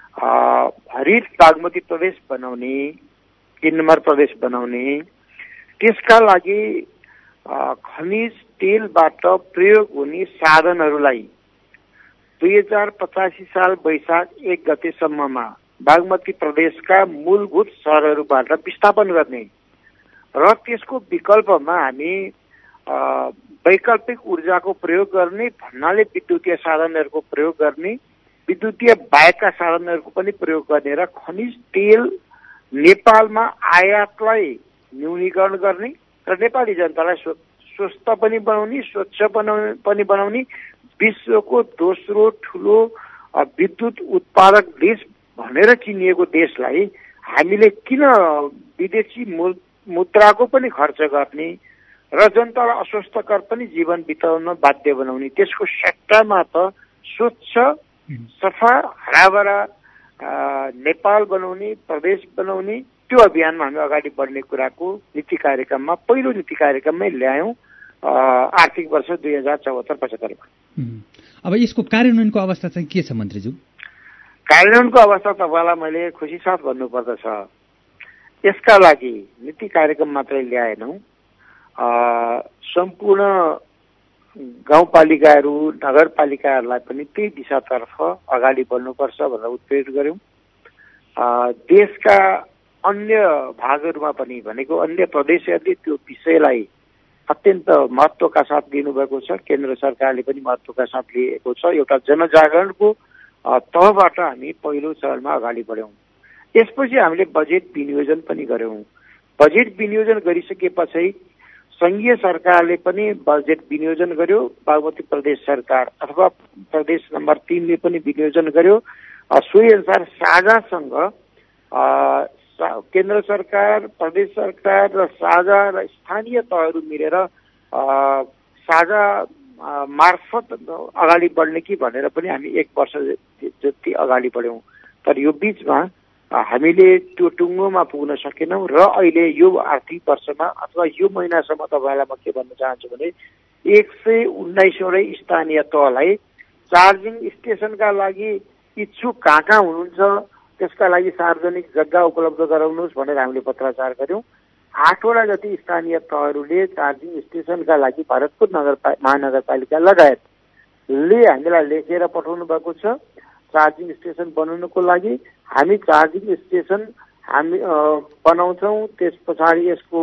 हरित बागमती प्रदेश बनाउने, तीन नम्बर प्रदेश बनाउने, त्यसका लागि खनिज तेलबाट प्रयोग हुने साधनहरूलाई दुई हजार पचासी साल वैशाख एक गतेसम्ममा बागमती प्रदेशका मूलभूत सहरहरूबाट विस्थापन गर्ने र त्यसको विकल्पमा हामी वैकल्पिक ऊर्जाको प्रयोग गर्ने भन्नाले विद्युतीय साधनहरूको प्रयोग गर्ने, विद्युतीय बाहेकका साधनहरूको पनि प्रयोग गर्ने र खनिज तेल नेपालमा आयातलाई न्यूनीकरण गर्ने र नेपाली जनतालाई स्वस्थ पनि बनाउने, स्वच्छ पनि बनाउने, विश्वको दोस्रो ठुलो विद्युत उत्पादक देश भनेर चिनिएको देशलाई हामीले किन विदेशी मुद्राको पनि खर्च गर्ने र जनतालाई अस्वस्थकर पनि जीवन बिताउन बाध्य बनाउने, त्यसको सट्टामा त स्वच्छ सफा हराभरा नेपाल बनाउने, प्रदेश बनाउने, त्यो अभियानमा हामी अगाडि बढ्ने कुराको नीति कार्यक्रममा पहिलो नीति कार्यक्रममै ल्यायौँ आर्थिक वर्ष दुई हजार चौहत्तर पचहत्तरमा। अब यसको कार्यान्वयनको अवस्था चाहिँ के छ मन्त्रीज्यू? कार्यान्वयनको अवस्था तपाईँलाई मैले खुसी साथ भन्नुपर्दछ। यसका लागि नीति कार्यक्रम मात्रै ल्याएनौँ, सम्पूर्ण गाउँपालिकाहरू नगरपालिकाहरूलाई पनि त्यही दिशातर्फ अगाडि बढ्नुपर्छ भनेर उत्प्रेरित गर्यौँ। देशका अन्य भागहरूमा पनि भनेको अन्य प्रदेशहरूले त्यो विषयलाई अत्यन्त महत्त्वका साथ दिनुभएको छ। केन्द्र सरकारले पनि महत्त्वका साथ लिएको छ। एउटा जनजागरणको तहबाट हामी पहिलो चरणमा अगाडि बढ्यौँ। यसपछि हामीले बजेट विनियोजन पनि गर्यौँ। बजेट विनियोजन गरिसकेपछि संघीय सरकारले पनि बजेट विनियोजन गर्यो, बागमती प्रदेश सरकार अथवा प्रदेश नम्बर तीनले पनि विनियोजन गर्यो। सोही अनुसार साझासँग केन्द्र सरकार, प्रदेश सरकार र साझा र स्थानीय तहहरू मिलेर साझा मार्फत अगाडि बढ्ने कि भनेर पनि हामी एक वर्ष जति अगाडि बढ्यौँ। तर यो बिचमा हामीले त्यो टुङ्गोमा पुग्न सकेनौँ र अहिले यो आर्थिक वर्षमा अथवा यो महिनासम्म तपाईँलाई म के भन्न चाहन्छु भने एक सय उन्नाइसवटै स्थानीय तहलाई चार्जिङ स्टेसनका लागि इच्छुक कहाँ कहाँ हुनुहुन्छ त्यसका लागि सार्वजनिक जग्गा उपलब्ध गराउनुहोस् भनेर हामीले पत्राचार गर्यौँ। आठवटा जति स्थानीय तहहरूले चार्जिङ स्टेसनका लागि भरतपुर नगरपा महानगरपालिका लगायतले हामीलाई लेखेर पठाउनु भएको छ। चार्जिङ स्टेसन बनाउनको लागि हामी चार्जिङ स्टेसन हामी बनाउँछौँ। त्यस पछाडि यसको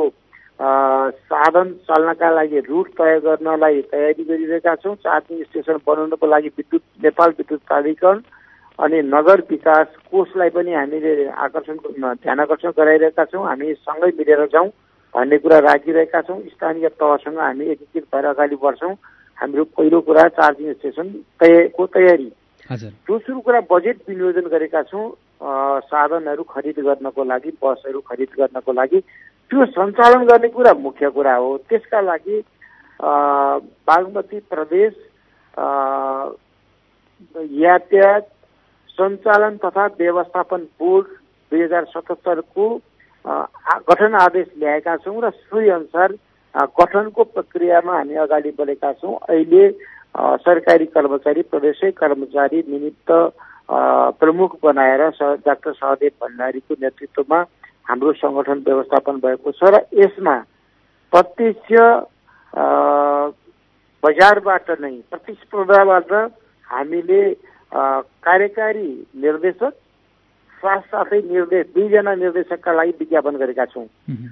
साधन चल्नका लागि रुट तय गर्नलाई तयारी गरिरहेका छौँ। चार्जिङ स्टेसन बनाउनको लागि विद्युत नेपाल विद्युत प्राधिकरण अनि नगर विकास कोषलाई पनि हामीले आकर्षण ध्यान आकर्षण गराइरहेका छौँ। हामी सँगै मिलेर जाउँ भन्ने कुरा राखिरहेका छौँ। स्थानीय तहसँग हामी एकीकृत भएर अगाडि बढ्छौँ। हाम्रो पहिलो कुरा चार्जिङ स्टेसन तयको तयारी। दोस्रो कुरा बजेट विनियोजन गरेका छौँ। साधनहरू खरिद गर्नको लागि, बसहरू खरिद गर्नको लागि त्यो सञ्चालन गर्ने कुरा मुख्य कुरा हो। त्यसका लागि बागमती प्रदेश यातायात सञ्चालन तथा व्यवस्थापन बोर्ड दुई हजार सतहत्तरको गठन आदेश ल्याएका छौँ र सोही अनुसार गठनको प्रक्रियामा हामी अगाडि बढेका छौँ। अहिले सरकारी कर्मचारी, प्रदेशै कर्मचारी निमित्त प्रमुख बनाएर डाक्टर सहदेव भण्डारीको नेतृत्वमा हाम्रो संगठन व्यवस्थापन भएको छ र यसमा प्रत्यक्ष बजारबाट नै प्रतिस्पर्धाबाट हामीले कार्यकारी निर्देशक साथसाथै निर्देश दुईजना निर्देशकका लागि विज्ञापन गरेका छौँ।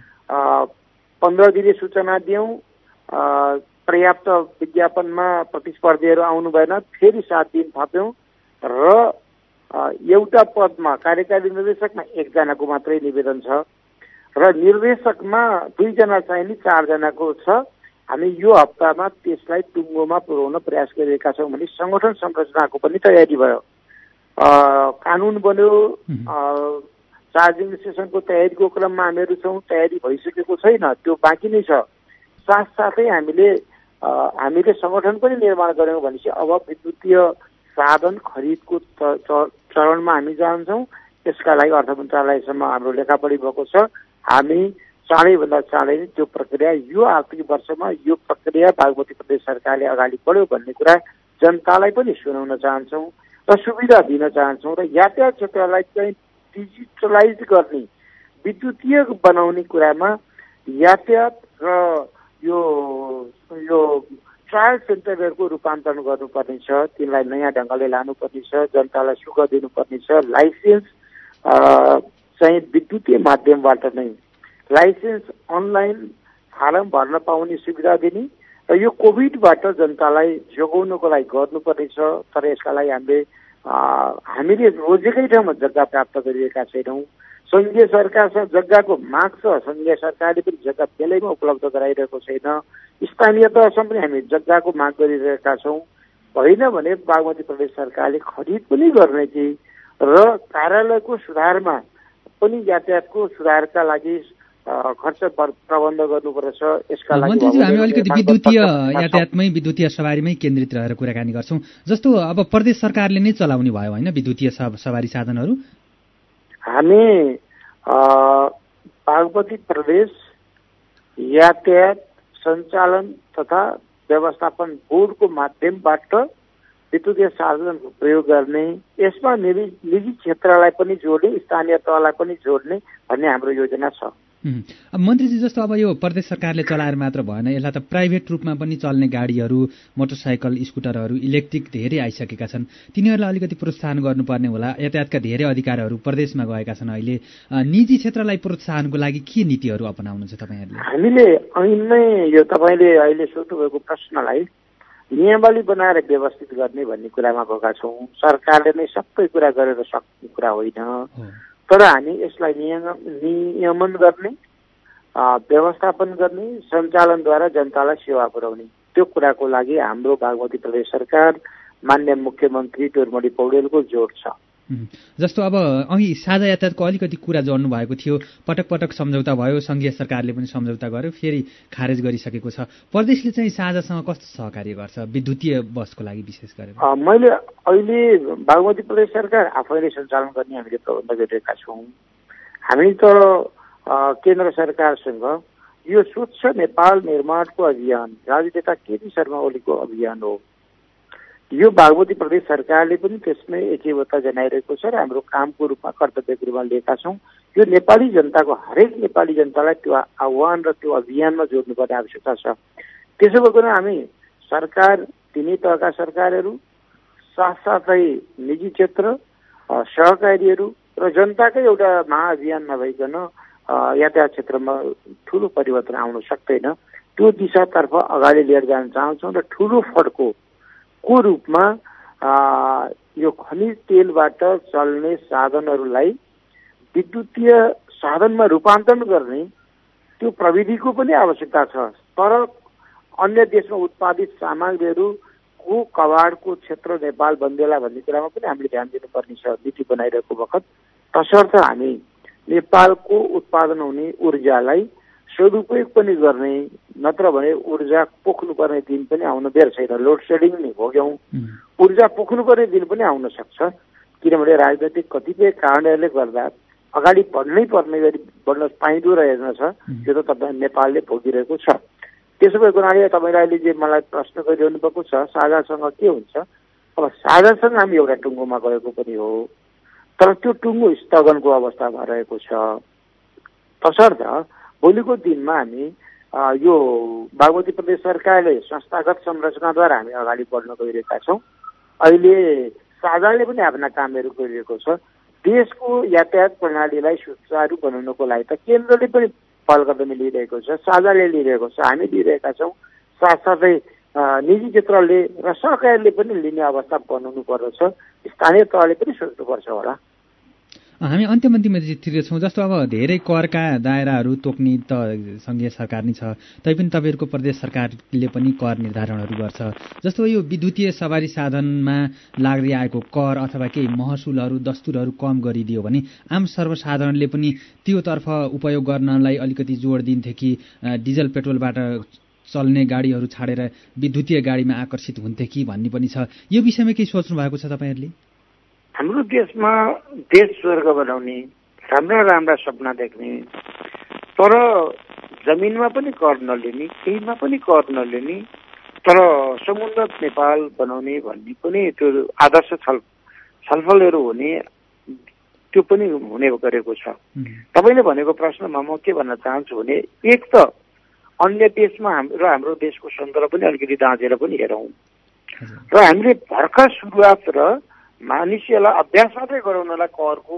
पन्ध्र दिने सूचना दियौँ, पर्याप्त विज्ञापनमा प्रतिस्पर्धीहरू आउनु भएन, फेरि सात दिन थप्यौँ र एउटा पदमा कार्यकारी निर्देशकमा एकजनाको मात्रै निवेदन छ र निर्देशकमा दुईजना चाहिने चारजनाको छ। हामी यो हप्तामा त्यसलाई टुङ्गोमा पुर्याउन प्रयास गरिरहेका छौँ भने संगठन संरचनाको पनि तयारी भयो। कानुन बन्यो, चार्जिङ स्टेसनको तयारीको क्रममा हामीहरू छौँ, तयारी भइसकेको छैन, त्यो बाँकी नै छ। साथसाथै हामीले हामीले संगठन पनि निर्माण गऱ्यौँ भनेपछि अब विद्युतीय साधन खरिदको चरणमा हामी जान्छौँ। यसका लागि अर्थ मन्त्रालयसम्म हाम्रो लेखापढी भएको छ। हामी चाँडैभन्दा चाँडै नै त्यो प्रक्रिया यो आर्थिक वर्षमा यो प्रक्रिया बागमती प्रदेश सरकारले अगाडि बढ्यो भन्ने कुरा जनतालाई पनि सुनाउन चाहन्छौँ र सुविधा दिन चाहन्छौँ र यातायात क्षेत्रलाई चाहिँ डिजिटलाइज गर्ने, विद्युतीय बनाउने कुरामा यातायात र यो यो ट्रायल सेन्टरहरूको रूपान्तरण गर्नुपर्ने छ। तिनलाई नयाँ ढङ्गले लानुपर्ने छ, जनतालाई सुख दिनुपर्ने छ। लाइसेन्स चाहिँ विद्युतीय माध्यमबाट नै लाइसेन्स अनलाइन फारम भर्न पाउने सुविधा दिने र यो कोभिडबाट जनतालाई जोगाउनको लागि गर्नुपर्ने छ। तर यसका लागि हामीले हामीले रोजेकै ठाउँमा जग्गा प्राप्त गरिरहेका छैनौँ। सङ्घीय सरकारसँग जग्गाको माग छ, सङ्घीय सरकारले पनि जग्गा बेलैमा उपलब्ध गराइरहेको छैन। स्थानीय तहसम्म पनि हामी जग्गाको माग गरिरहेका छौँ। होइन भने बागमती प्रदेश सरकारले खरिद पनि गर्ने कि र कार्यालयको सुधारमा पनि यातायातको सुधारका लागि खर्च प्रबन्ध गर्नुपर्छ। यसका लागि मन्त्रीज्यू हामी अलिकति विद्युतीय यातायातमै विद्युतीय सवारीमै केन्द्रित रहेर कुराकानी गर्छौँ। जस्तो अब प्रदेश सरकारले नै चलाउने भयो होइन विद्युतीय सवारी साधनहरू? हामी बागमती प्रदेश यातायात सञ्चालन तथा व्यवस्थापन बोर्डको माध्यमबाट विद्युतीय साधनको प्रयोग गर्ने, यसमा निजी निजी क्षेत्रलाई पनि जोड्ने, स्थानीय तहलाई पनि जोड्ने भन्ने हाम्रो योजना छ। अब मन्त्रीजी जस्तो अब यो प्रदेश सरकारले चलाएर मात्र भएन, यसलाई त प्राइभेट रूपमा पनि चल्ने गाडीहरू, मोटरसाइकल, स्कुटरहरू इलेक्ट्रिक धेरै आइसकेका छन्। तिनीहरूलाई अलिकति प्रोत्साहन गर्नुपर्ने होला। यातायातका धेरै अधिकारहरू प्रदेशमा गएका छन्। अहिले निजी क्षेत्रलाई प्रोत्साहनको लागि के नीतिहरू अपनाउनुहुन्छ तपाईँहरूले? हामीले ऐनमै यो तपाईँले अहिले सोध्नुभएको प्रश्नलाई नियमावली बनाएर व्यवस्थित गर्ने भन्ने कुरामा गएका छौँ। सरकारले नै सबै कुरा गरेर सक्ने कुरा होइन, तर हामी यसलाई नियमन गर्ने, व्यवस्थापन गर्ने, सञ्चालनद्वारा जनतालाई सेवा पुर्याउने, त्यो कुराको लागि हाम्रो बागमती प्रदेश सरकार माननीय मुख्यमन्त्री टोरमणि पौडेलको जोड छ। जस्तो अब अघि साझा यातायातको अलिकति कुरा जोड्नु भएको थियो। पटक पटक सम्झौता भयो, सङ्घीय सरकारले पनि सम्झौता गर्यो, फेरि खारेज गरिसकेको छ। प्रदेशले चाहिँ साझासँग कस्तो सहकार्य गर्छ विद्युतीय बसको लागि विशेष गरेर? मैले अहिले बागमती प्रदेश सरकार आफैले सञ्चालन गर्ने हामीले प्रबन्ध गरिरहेका छौँ। हामी त केन्द्र सरकारसँग यो स्वच्छ नेपाल निर्माणको अभियान राजनेता केपी शर्मा ओलीको अभियान हो। यो बागमती प्रदेश सरकारले पनि त्यसमै एकीवता जनाइरहेको छ र हाम्रो कामको रूपमा कर्तव्यको रूपमा लिएका छौँ। यो नेपाली जनताको हरेक नेपाली जनतालाई त्यो आह्वान र त्यो अभियानमा जोड्नुपर्ने आवश्यकता छ। त्यसो भएकोमा हामी सरकार, तिनै तहका सरकारहरू, साथसाथै निजी क्षेत्र, सहकारीहरू र जनताकै एउटा महाअभियान नभइकन यातायात क्षेत्रमा ठुलो परिवर्तन आउन सक्दैन। त्यो दिशातर्फ अगाडि लिएर जान चाहन्छौँ र ठुलो फड्को को रूपमा यो खनिज तेलबाट चल्ने साधनहरूलाई विद्युतीय साधनमा रूपान्तरण गर्ने त्यो प्रविधिको पनि आवश्यकता छ। तर अन्य देशमा उत्पादित सामग्रीहरूको कवाडको क्षेत्र नेपाल बन्देला भन्ने कुरामा पनि हामीले ध्यान दिनुपर्ने छ। नीति बनाइरहेको वखत तसर्थ हामी नेपालको उत्पादन हुने ऊर्जालाई सदुपयोग पनि गर्ने, नत्र भने ऊर्जा पोख्नुपर्ने दिन पनि आउन बेर छैन। लोड सेडिङ नै भोग्यौँ, ऊर्जा पोख्नुपर्ने दिन पनि आउन सक्छ, किनभने राजनैतिक कतिपय कारणहरूले गर्दा अगाडि बढ्नै पर्ने गरी बढ्न पाइँदो रहेछ। त्यो त तपाईँ नेपालले भोगिरहेको छ। त्यसो भएको हुनाले तपाईँले अहिले जे मलाई प्रश्न गरिरहनु भएको छ साझासँग के हुन्छ, अब साझासँग हामी एउटा टुङ्गोमा गएको पनि हो, तर त्यो टुङ्गो स्थगनको अवस्थामा रहेको छ। तसर्थ भोलिको दिनमा हामी यो बागमती प्रदेश सरकारले संस्थागत संरचनाद्वारा हामी अगाडि बढ्न गइरहेका छौँ। अहिले साझाले पनि आफ्ना कामहरू गरिरहेको छ। देशको यातायात प्रणालीलाई सुचारू बनाउनको लागि त केन्द्रले पनि पहल कदमी लिइरहेको छ, साझाले लिइरहेको छ, हामी लिइरहेका छौँ। साथसाथै निजी क्षेत्रले र सरकारले पनि लिने अवस्था बनाउनु पर्दछ। स्थानीय तहले पनि सोच्नुपर्छ होला। हामी अन्तिम अन्तिमतिर छौँ। जस्तो अब धेरै करका दायराहरू तोक्ने त सङ्घीय सरकार नै छ, तैपनि तपाईँहरूको प्रदेश सरकारले पनि कर निर्धारणहरू गर्छ। जस्तो यो विद्युतीय सवारी साधनमा लाग्दै आएको कर अथवा केही महसुलहरू दस्तुरहरू कम गरिदियो भने आम सर्वसाधारणले पनि त्योतर्फ उपयोग गर्नलाई अलिकति जोड दिन्थे कि डिजल पेट्रोलबाट चल्ने गाडीहरू छाडेर विद्युतीय गाडीमा आकर्षित हुन्थे कि भन्ने पनि छ। यो विषयमा केही सोच्नु भएको छ तपाईँहरूले? हाम्रो देशमा देश स्वर्ग बनाउने, राम्रा राम्रा सपना देख्ने, तर जमिनमा पनि कर नलिने, केहीमा पनि कर नलिने, तर समुद्र नेपाल बनाउने भन्ने पनि त्यो आदर्श छल छलफलहरू हुने, त्यो पनि हुने गरेको छ। तपाईँले भनेको प्रश्नमा म के भन्न चाहन्छु भने, एक त अन्य देशमा हाम्रो हाम्रो देशको सन्दर्भ पनि अलिकति दाँजेर पनि हेरौँ र हामीले भर्खर सुरुवात र मानिसहरूलाई अभ्यास मात्रै गराउनलाई करको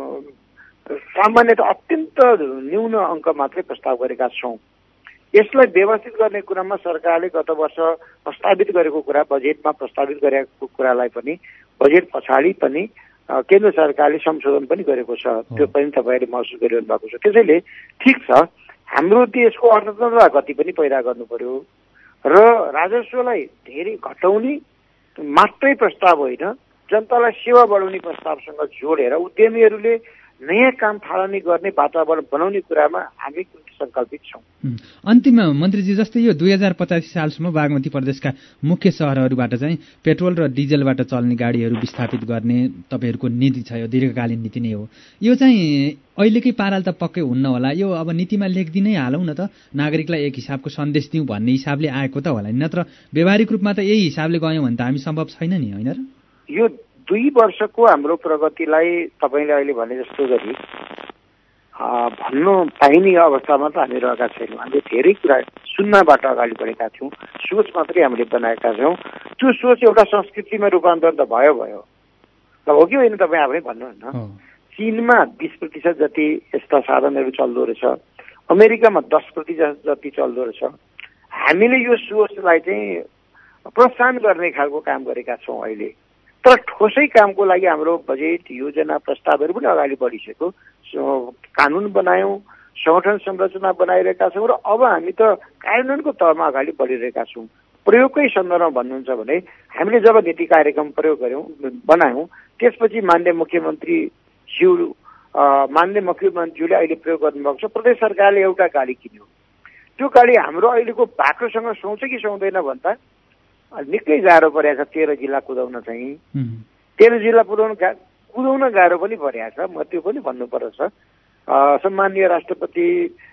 सामान्यतः अत्यन्त न्यून अङ्क मात्रै प्रस्ताव गरेका छौँ। यसलाई व्यवस्थित गर्ने कुरामा सरकारले गत वर्ष प्रस्तावित गरेको कुरा, बजेटमा प्रस्तावित गरेको कुरालाई पनि बजेट पछाडि पनि केन्द्र सरकारले संशोधन पनि गरेको छ। त्यो पनि तपाईँहरूले महसुस गरिरहनु भएको छ। त्यसैले ठिक छ, हाम्रो देशको अर्थतन्त्र गति पनि पैदा गर्नु पर्यो र राजस्वलाई धेरै घटाउने मात्रै प्रस्ताव होइन, जनतालाई सेवा बढाउने प्रस्तावसँग जोडेर उद्यमीहरूले नयाँ काम थालनी गर्ने वातावरण बनाउने कुरामा हामी सङ्कल्पित छौँ। अन्तिममा मन्त्रीजी, जस्तै यो दुई हजार पचासी सालसम्म बागमती प्रदेशका मुख्य सहरहरूबाट चाहिँ पेट्रोल र डिजलबाट चल्ने गाडीहरू विस्थापित गर्ने तपाईँहरूको नीति छ। यो दीर्घकालीन नीति नै हो। यो चाहिँ अहिलेकै पाराले त पक्कै हुन्न होला, यो अब नीतिमा लेखिदिनै हालौँ न त, नागरिकलाई एक हिसाबको सन्देश दिउँ भन्ने हिसाबले आएको त होला नि, नत्र व्यवहारिक रूपमा त यही हिसाबले गयौँ भने त हामी सम्भव छैन नि, होइन र? यो दुई वर्षको हाम्रो प्रगतिलाई तपाईँले अहिले भने जस्तो गरी भन्नु पाइने अवस्थामा त हामी रहेका छैनौँ। हामीले धेरै कुरा सुन्नबाट अगाडि बढेका थियौँ, सोच मात्रै हामीले बनाएका छौँ। त्यो सोच एउटा संस्कृतिमा रूपान्तरण त भयो भयो त हो कि होइन, तपाईँ आफै भन्नुहोस् न। चीनमा बिस प्रतिशत जति यस्ता साधनहरू चल्दो रहेछ, अमेरिकामा दस प्रतिशत जति चल्दो रहेछ। हामीले यो सोचलाई चाहिँ प्रोत्साहन गर्ने खालको काम गरेका छौँ अहिले। तर ठोसै कामको लागि हाम्रो बजेट योजना प्रस्तावहरू पनि अगाडि बढिसक्यो, कानुन बनायौँ, संगठन संरचना बनाइरहेका छौँ र अब हामी त कार्यान्वयनको तहमा अगाडि बढिरहेका छौँ। प्रयोगकै सन्दर्भमा भन्नुहुन्छ भने हामीले जब नीति कार्यक्रम प्रयोग गऱ्यौँ बनायौँ, त्यसपछि माननीय मुख्यमन्त्री ज्यू माननीय मुख्यमन्त्रीले अहिले प्रयोग गर्नुभएको छ। प्रदेश सरकारले एउटा गाडी किन्यो, त्यो गाडी हाम्रो अहिलेको बाटोसँग सुहाउँछ कि सुहाउँदैन भन्दा निकै गाह्रो परेको छ। तेह्र जिल्ला कुदाउन चाहिँ तेह्र जिल्ला कुदाउन गा कुदाउन गाह्रो पनि परेको छ, म त्यो पनि भन्नुपर्छ। सम्माननीय राष्ट्रपति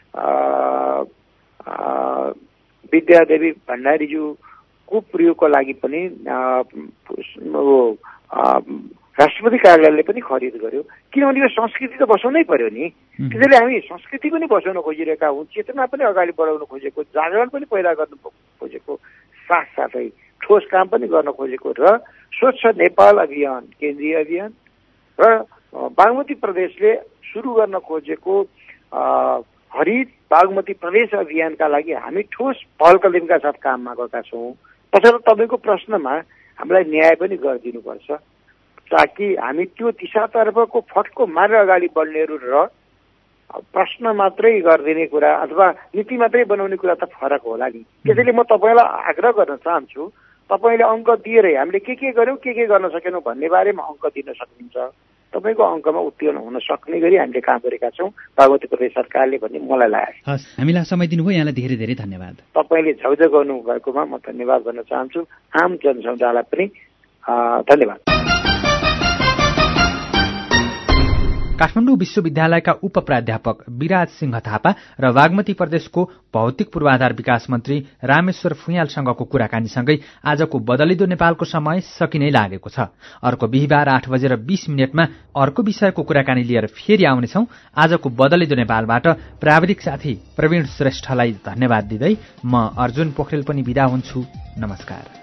विद्यादेवी भण्डारीज्यूको प्रयोगको लागि पनि राष्ट्रपति कार्यालयले पनि खरिद गर्यो, किनभने यो संस्कृति त बसाउनै पर्यो नि। त्यसैले हामी संस्कृति पनि बसाउन खोजिरहेका हौँ, चेतना पनि अगाडि बढाउन खोजेको, जागरण पनि पैदा गर्न खोजेको, साथसाथै ठोस काम पनि गर्न खोजेको र स्वच्छ नेपाल अभियान केन्द्रीय अभियान र बागमती प्रदेशले सुरु गर्न खोजेको हरित बागमती प्रदेश अभियानका लागि हामी ठोस पहल कदमका साथ काममा गएका छौँ। तसर्थ तपाईँको प्रश्नमा हामीलाई न्याय पनि गरिदिनुपर्छ, ताकि हामी त्यो दिशातर्फको फटको मारेर अगाडि बढ्नेहरू र प्रश्न मात्रै गरिदिने कुरा अथवा नीति मात्रै बनाउने कुरा त फरक होला नि। त्यसैले म तपाईँलाई आग्रह गर्न चाहन्छु, तपाईँले अङ्क दिएरै हामीले के के गर्यौँ के के गर्न सकेनौँ भन्ने बारेमा अङ्क दिन सक्नुहुन्छ। तपाईँको अङ्कमा उत्तीर्ण हुन सक्ने गरी हामीले काम गरेका छौँ बागमती प्रदेश सरकारले भन्ने मलाई लाग्यो। हस्, हामीलाई समय दिनुभयो, यहाँलाई धेरै धेरै धन्यवाद। तपाईँले झ्याउझ्याउ गर्नुभएकोमा म धन्यवाद भन्न चाहन्छु। आम जनसमुदायलाई पनि धन्यवाद। काठमाडौँ विश्वविद्यालयका उप प्राध्यापक विराज सिंह थापा र बागमती प्रदेशको भौतिक पूर्वाधार विकास मन्त्री रामेश्वर फुयालसँगको कुराकानीसँगै आजको बदलिदो नेपालको समय सकिनै लागेको छ। अर्को बिहिबार आठ बजेर बीस मिनटमा अर्को विषयको कुराकानी लिएर फेरि आउनेछौं। आजको बदलिदो नेपालबाट प्राविधिक साथी प्रवीण श्रेष्ठलाई धन्यवाद दिँदै म अर्जुन पोखरेल पनि बिदा हुन्छु। नमस्कार।